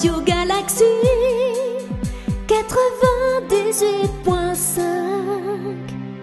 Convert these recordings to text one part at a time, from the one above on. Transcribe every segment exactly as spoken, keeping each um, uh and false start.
Radio Galaxy quatre-vingt-dix-huit point cinq.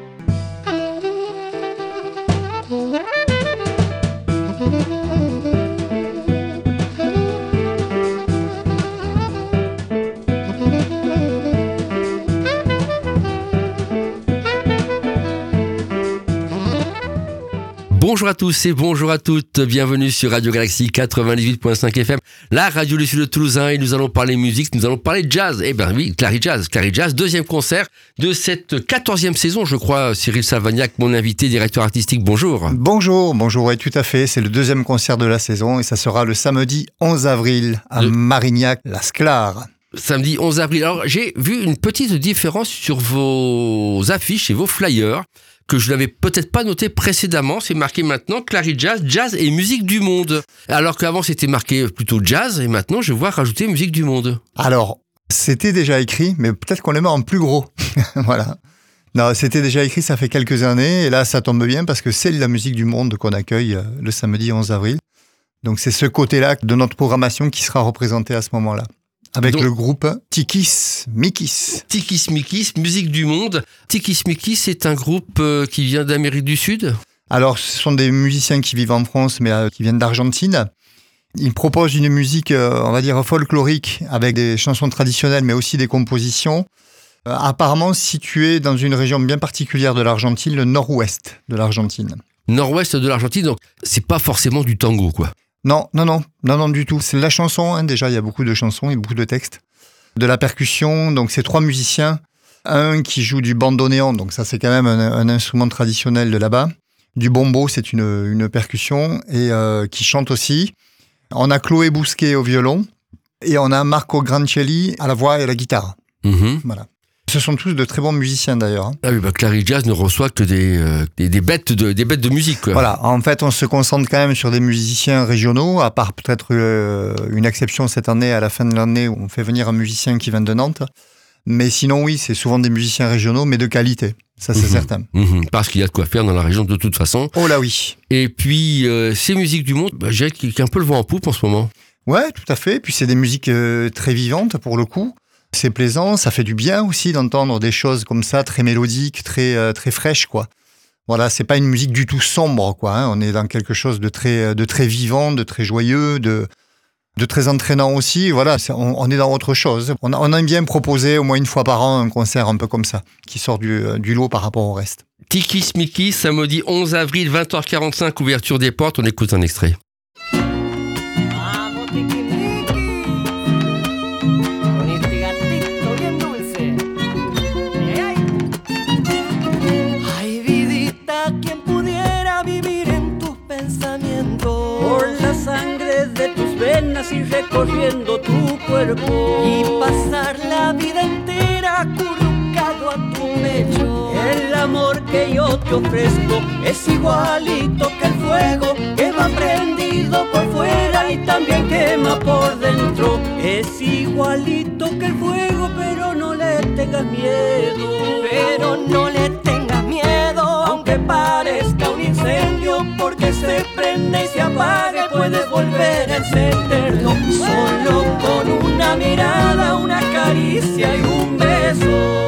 Bonjour à tous et bonjour à toutes, bienvenue sur Radio Galaxy quatre-vingt-dix-huit point cinq F M, la radio du Sud Toulousain, et nous allons parler musique, nous allons parler jazz. Eh bien oui, Clary Jazz, Clary Jazz, deuxième concert de cette quatorzième saison, je crois. Cyril Savagnac, mon invité, directeur artistique, bonjour. Bonjour, bonjour, oui, tout à fait, c'est le deuxième concert de la saison et ça sera le samedi onze avril à Le... Marignac-Las-Clares. Samedi onze avril. Alors j'ai vu une petite différence sur vos affiches et vos flyers, que je n'avais peut-être pas noté précédemment. C'est marqué maintenant Clary Jazz, jazz et musique du monde. Alors qu'avant c'était marqué plutôt jazz, et maintenant je vois rajouter musique du monde. Alors, c'était déjà écrit, mais peut-être qu'on les met en plus gros. Voilà. Non, c'était déjà écrit, ça fait quelques années, et là ça tombe bien parce que c'est la musique du monde qu'on accueille le samedi onze avril. Donc c'est ce côté-là de notre programmation qui sera représenté à ce moment-là. Avec Donc, le groupe Tikis Mikis. Tikis Mikis, musique du monde. Tikis Mikis, c'est un groupe euh, qui vient d'Amérique du Sud ? Alors, ce sont des musiciens qui vivent en France, mais euh, qui viennent d'Argentine. Ils proposent une musique, euh, on va dire, folklorique, avec des chansons traditionnelles, mais aussi des compositions, euh, apparemment situées dans une région bien particulière de l'Argentine, le nord-ouest de l'Argentine. Nord-ouest de l'Argentine, donc c'est pas forcément du tango, quoi. Non, non, non, non, non du tout. C'est la chanson, hein, déjà, il y a beaucoup de chansons et beaucoup de textes. De la percussion, donc c'est trois musiciens. Un qui joue du bandoneon, donc ça c'est quand même un, un instrument traditionnel de là-bas. Du bombo, c'est une, une percussion, et euh, qui chante aussi. On a Chloé Bousquet au violon, et on a Marco Grancelli à la voix et à la guitare. Mmh. Voilà. Ce sont tous de très bons musiciens d'ailleurs. Hein. Ah oui, bah Clary Jazz ne reçoit que des, euh, des, des, bêtes de, des bêtes de musique, quoi. Voilà, en fait on se concentre quand même sur des musiciens régionaux, à part peut-être euh, une exception cette année, à la fin de l'année, où on fait venir un musicien qui vient de Nantes. Mais sinon oui, c'est souvent des musiciens régionaux, mais de qualité, ça c'est mmh. certain. Mmh. Parce qu'il y a de quoi faire dans la région de toute façon. Oh là oui. Et puis euh, ces musiques du monde, bah, je dirais qu'il y a un peu le vent en poupe en ce moment. Ouais, tout à fait, puis c'est des musiques euh, très vivantes pour le coup. C'est plaisant, ça fait du bien aussi d'entendre des choses comme ça, très mélodiques, très, euh, très fraîches, quoi. Voilà, c'est pas une musique du tout sombre, quoi. Hein. On est dans quelque chose de très, de très vivant, de très joyeux, de, de très entraînant aussi. Voilà, c'est, on, on est dans autre chose. On, on aime bien proposer au moins une fois par an un concert un peu comme ça, qui sort du, du lot par rapport au reste. Tikis Mikis, samedi onze avril, vingt heures quarante-cinq, ouverture des portes. On écoute un extrait. Y recorriendo tu cuerpo y pasar la vida entera acurrucado a tu pecho. El amor que yo te ofrezco es igualito que el fuego que va prendido por fuera y también quema por dentro. Es igualito que el fuego, pero no le tengas miedo, pero no le tengas miedo, aunque parezca un incendio, porque se prende y se apaga y puedes volver a encenderlo solo con una mirada, una caricia y un beso.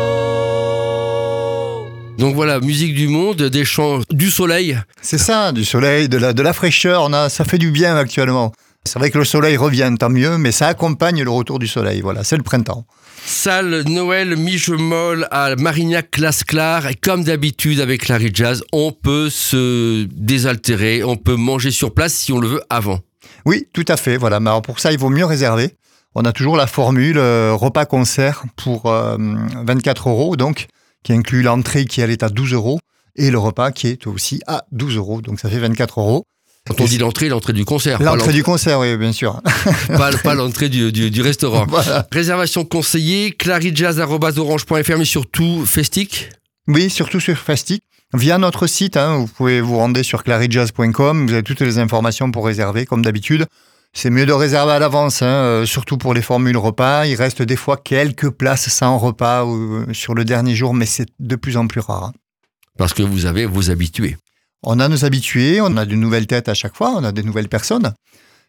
Donc voilà, musique du monde, des chants, du soleil. C'est ça, du soleil, de la, de la fraîcheur, on a, ça fait du bien actuellement. C'est vrai que le soleil revient, tant mieux, mais ça accompagne le retour du soleil, voilà, c'est le printemps. Salle Noël Michemolle à Marignac-Las-Clares, et comme d'habitude avec Clary Jazz, on peut se désaltérer, on peut manger sur place si on le veut avant. Oui, tout à fait, voilà, mais alors pour ça il vaut mieux réserver. On a toujours la formule euh, repas-concert pour euh, vingt-quatre euros, donc, qui inclut l'entrée qui elle est à douze euros, et le repas qui est aussi à douze euros, donc ça fait vingt-quatre euros. Quand on dit l'entrée, l'entrée du concert. L'entrée, l'entrée du concert, oui, bien sûr. Pas, pas l'entrée du, du, du restaurant. Voilà. Réservation conseillée, claryjazz arobase orange point f r, mais surtout Festic. Oui, surtout sur Festic. Via notre site, hein, vous pouvez vous rendre sur claryjazz point com, vous avez toutes les informations pour réserver, comme d'habitude. C'est mieux de réserver à l'avance, hein, euh, surtout pour les formules repas. Il reste des fois quelques places sans repas euh, sur le dernier jour, mais c'est de plus en plus rare. Hein. Parce que vous avez vos habitués. On a nos habitués, on a de nouvelles têtes à chaque fois, on a des nouvelles personnes.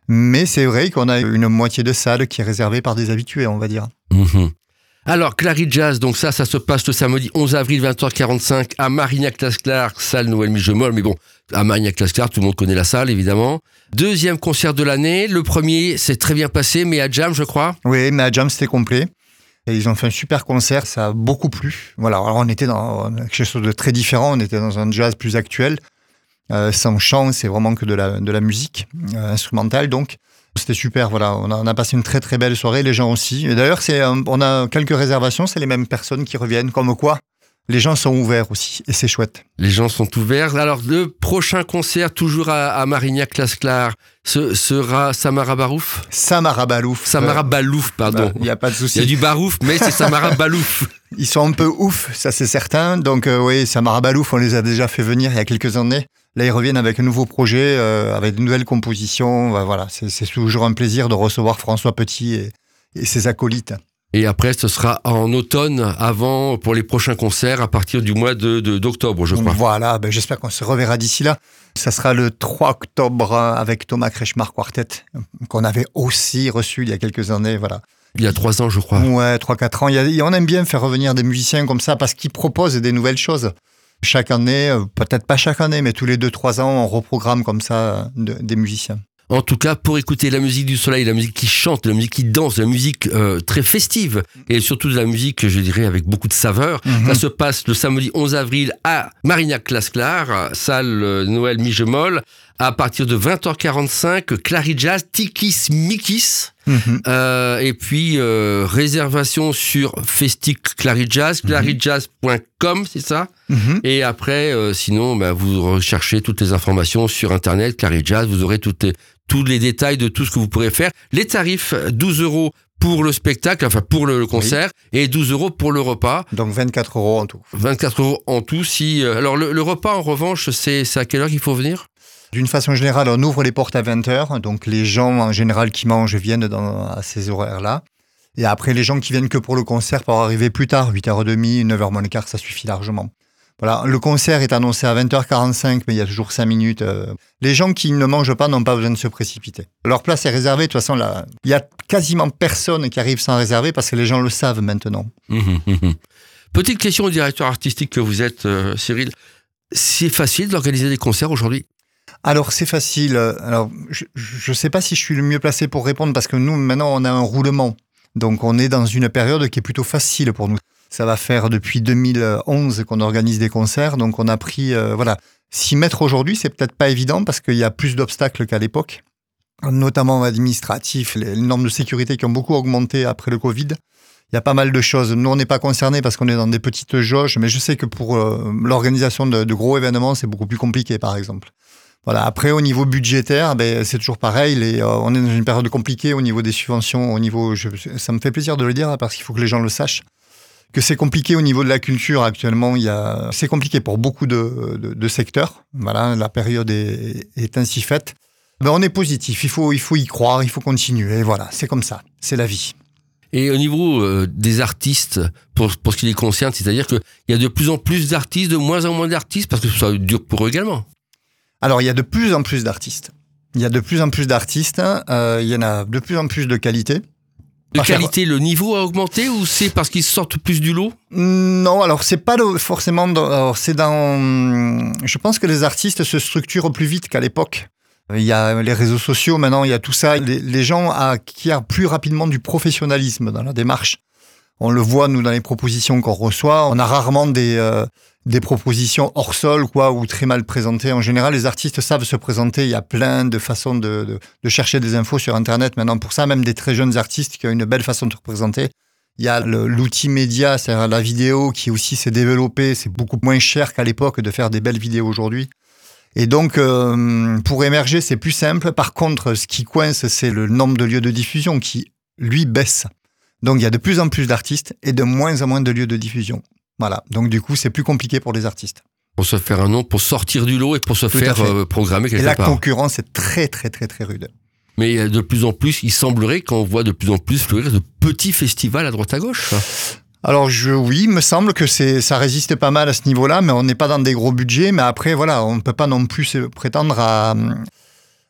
Mais c'est vrai qu'on a une moitié de salle qui est réservée par des habitués, on va dire. Mmh. Alors, Clary Jazz, donc ça, ça se passe le samedi onze avril, vingt heures quarante-cinq, à Marignac-Lasclar, salle Noël Migemol. Mais bon, à Marignac-Lasclar, tout le monde connaît la salle, évidemment. Deuxième concert de l'année. Le premier, c'est très bien passé, mais à Jam, je crois. Oui, mais à Jam, c'était complet. Et ils ont fait un super concert, ça a beaucoup plu. Voilà, alors on était dans quelque chose de très différent, on était dans un jazz plus actuel. Euh, sans chant, c'est vraiment que de la, de la musique euh, instrumentale, donc c'était super. Voilà, on a, on a passé une très très belle soirée, les gens aussi. Et d'ailleurs, c'est, euh, on a quelques réservations, c'est les mêmes personnes qui reviennent, comme quoi les gens sont ouverts aussi, et c'est chouette. Les gens sont ouverts. Alors, le prochain concert, toujours à, à Marignac-Lasclar, ce sera Samara Barouf Samara Balouf. Samara euh, Balouf, pardon. Il bah, n'y a pas de souci. Il y a du Barouf, mais c'est Samara Balouf. Ils sont un peu ouf, ça c'est certain. Donc euh, oui, Samara Balouf, on les a déjà fait venir il y a quelques années. Là, ils reviennent avec un nouveau projet, euh, avec de nouvelles compositions. Euh, voilà, c'est, c'est toujours un plaisir de recevoir François Petit et, et ses acolytes. Et après, ce sera en automne, avant, pour les prochains concerts, à partir du mois de, de, d'octobre, je crois. Voilà, ben j'espère qu'on se reverra d'ici là. Ça sera le trois octobre avec Thomas Kretschmar Quartet, qu'on avait aussi reçu il y a quelques années, voilà. Il y a trois ans, je crois. Ouais, trois, quatre ans. Il y a, on aime bien faire revenir des musiciens comme ça parce qu'ils proposent des nouvelles choses. Chaque année, peut-être pas chaque année, mais tous les deux, trois ans, on reprogramme comme ça de, des musiciens. En tout cas, pour écouter la musique du soleil, la musique qui chante, la musique qui danse, la musique euh, très festive, et surtout de la musique, je dirais, avec beaucoup de saveur, mm-hmm. Ça se passe le samedi onze avril à Marignac-Lasclar, salle euh, Noël Migemol, à partir de vingt heures quarante-cinq, Clary Jazz, Tikis Mikis, mm-hmm. euh, et puis euh, réservation sur Festic Clary Jazz, mm-hmm. clary jazz point com, c'est ça? Mm-hmm. Et après, euh, sinon, bah, vous recherchez toutes les informations sur Internet, Clary Jazz, vous aurez toutes les, tous les détails de tout ce que vous pourrez faire. Les tarifs, douze euros pour le spectacle, enfin pour le concert, oui. Et douze euros pour le repas. Donc vingt-quatre euros en tout. vingt-quatre euros en tout. Si, euh, alors le, le repas, en revanche, c'est, c'est à quelle heure qu'il faut venir? D'une façon générale, on ouvre les portes à vingt heures. Donc les gens, en général, qui mangent viennent dans, à ces horaires-là. Et après, les gens qui viennent que pour le concert peuvent arriver plus tard, huit heures trente, neuf heures moins le quart, ça suffit largement. Voilà, le concert est annoncé à vingt heures quarante-cinq, mais il y a toujours cinq minutes. Les gens qui ne mangent pas n'ont pas besoin de se précipiter. Leur place est réservée. De toute façon, là, il y a quasiment personne qui arrive sans réserver parce que les gens le savent maintenant. Mmh, mmh. Petite question au directeur artistique que vous êtes, euh, Cyril. C'est facile d'organiser des concerts aujourd'hui? Alors, c'est facile. Alors, je ne sais pas si je suis le mieux placé pour répondre parce que nous, maintenant, on a un roulement. Donc, on est dans une période qui est plutôt facile pour nous. Ça va faire depuis deux mille onze qu'on organise des concerts, donc on a pris, euh, voilà. S'y mettre aujourd'hui, c'est peut-être pas évident parce qu'il y a plus d'obstacles qu'à l'époque, notamment administratifs, les normes de sécurité qui ont beaucoup augmenté après le Covid. Il y a pas mal de choses. Nous, on n'est pas concernés parce qu'on est dans des petites jauges, mais je sais que pour euh, l'organisation de, de gros événements, c'est beaucoup plus compliqué, par exemple. Voilà. Après, au niveau budgétaire, ben, c'est toujours pareil. Les, euh, on est dans une période compliquée au niveau des subventions, au niveau, je, ça me fait plaisir de le dire parce qu'il faut que les gens le sachent. Que c'est compliqué au niveau de la culture actuellement. Il y a, c'est compliqué pour beaucoup de, de, de secteurs. Voilà, la période est, est ainsi faite. Ben, on est positif. Il faut, il faut y croire. Il faut continuer. Et voilà, c'est comme ça. C'est la vie. Et au niveau euh, des artistes, pour, pour ce qui les concerne, c'est-à-dire qu'il y a de plus en plus d'artistes, de moins en moins d'artistes, parce que ça dure pour eux également. Alors, il y a de plus en plus d'artistes. Il y a de plus en plus d'artistes. Euh, il y en a de plus en plus de qualité. De qualité, le niveau a augmenté ou c'est parce qu'ils sortent plus du lot? Non, alors c'est pas le, forcément... Dans, alors c'est dans... Je pense que les artistes se structurent plus vite qu'à l'époque. Il y a les réseaux sociaux, maintenant il y a tout ça. Les, les gens acquièrent plus rapidement du professionnalisme dans la démarche. On le voit, nous, dans les propositions qu'on reçoit. On a rarement des, euh, des propositions hors sol, quoi, ou très mal présentées. En général, les artistes savent se présenter. Il y a plein de façons de, de, de chercher des infos sur Internet. Maintenant, pour ça, même des très jeunes artistes qui ont une belle façon de se représenter. Il y a le, l'outil média, c'est-à-dire la vidéo, qui aussi s'est développée. C'est beaucoup moins cher qu'à l'époque de faire des belles vidéos aujourd'hui. Et donc, euh, pour émerger, c'est plus simple. Par contre, ce qui coince, c'est le nombre de lieux de diffusion qui, lui, baisse. Donc, il y a de plus en plus d'artistes et de moins en moins de lieux de diffusion. Voilà. Donc, du coup, c'est plus compliqué pour les artistes. Pour se faire un nom, pour sortir du lot et pour se Tout faire euh, programmer quelque part. Et la concurrence est très, très, très, très rude. Mais de plus en plus, il semblerait qu'on voit de plus en plus fleurir de petits festivals à droite à gauche. Alors, je, oui, il me semble que c'est, ça résiste pas mal à ce niveau-là, mais on n'est pas dans des gros budgets. Mais après, voilà, on ne peut pas non plus prétendre à...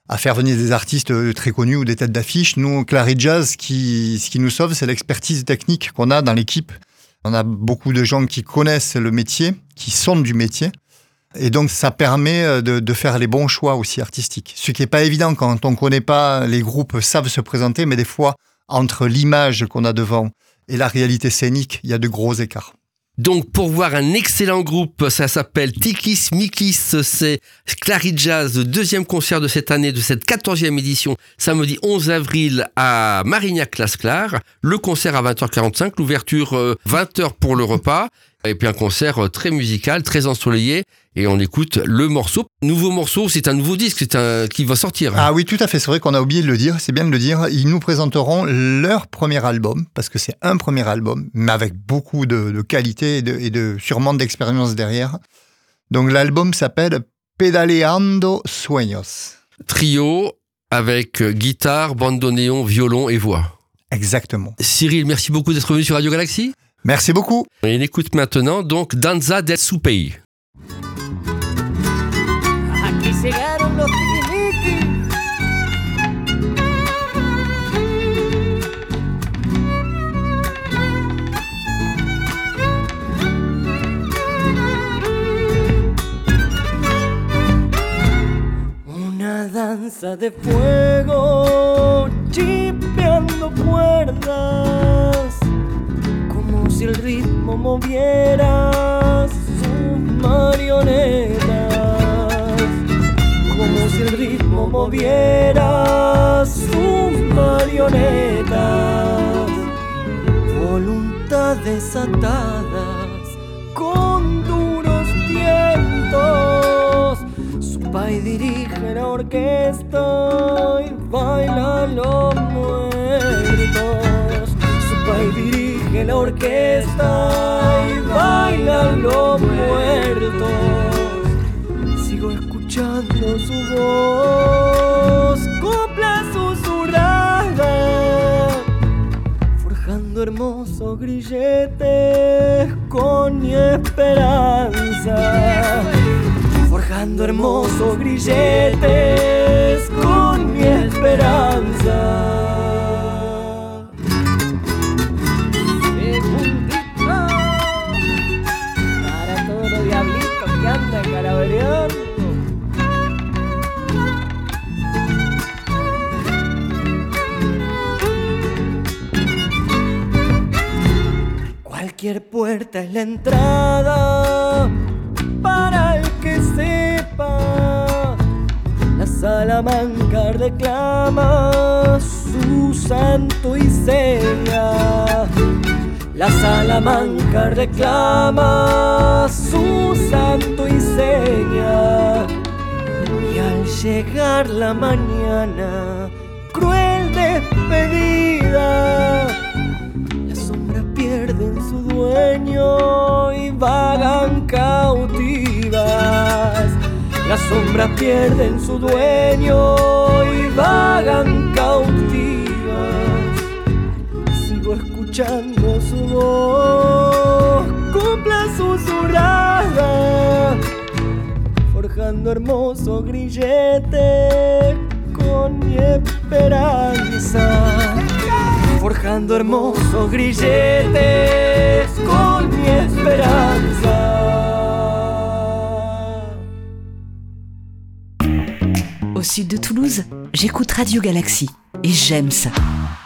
à faire venir des artistes très connus ou des têtes d'affiche. Nous, Clary Jazz, ce qui, ce qui nous sauve, c'est l'expertise technique qu'on a dans l'équipe. On a beaucoup de gens qui connaissent le métier, qui sont du métier. Et donc, ça permet de, de faire les bons choix aussi artistiques. Ce qui n'est pas évident quand on ne connaît pas, les groupes savent se présenter, mais des fois, entre l'image qu'on a devant et la réalité scénique, il y a de gros écarts. Donc, pour voir un excellent groupe, ça s'appelle Tikis Mikis, c'est Clary Jazz, deuxième concert de cette année, de cette quatorzième édition, samedi onze avril à Marignac-Lasclar. Le concert à vingt heures quarante-cinq, l'ouverture euh, vingt heures pour le repas. Et puis un concert très musical, très ensoleillé. Et on écoute le morceau. Nouveau morceau, c'est un nouveau disque c'est un, qui va sortir. Ah oui, tout à fait. C'est vrai qu'on a oublié de le dire. C'est bien de le dire. Ils nous présenteront leur premier album, parce que c'est un premier album, mais avec beaucoup de, de qualité et, de, et de, sûrement d'expérience derrière. Donc l'album s'appelle Pedaleando Sueños. Trio avec guitare, bandoneon, violon et voix. Exactement. Cyril, merci beaucoup d'être venu sur Radio Galaxy. Merci beaucoup. Et on écoute maintenant donc Danza del Supei. Aquí llegaron los tiquiliquis. Una danza de fuego, chispeando cuerdas, como si el ritmo moviera sus marionetas, como si el ritmo moviera sus marionetas, voluntades atadas con duros vientos. Su pai dirige la orquesta y baila los muertos. Su pai dirige la orquesta y bailan los muertos. Sigo escuchando su voz, copla susurrada, forjando hermosos grilletes con mi esperanza, forjando hermosos grilletes con mi esperanza. Cualquier puerta es la entrada para el que sepa. La Salamanca reclama su santo y seña. La Salamanca reclama su santo y seña. Y al llegar la mañana, cruel despedida, las sombras pierden su dueño y vagan cautivas. Las sombras pierden su dueño y vagan cautivas. Sigo escuchando su voz, copla susurrada, forjando hermoso grillete con mi esperanza, forjando hermosos grilletes con mi esperanza. Au sud de Toulouse, j'écoute Radio Galaxy et j'aime ça.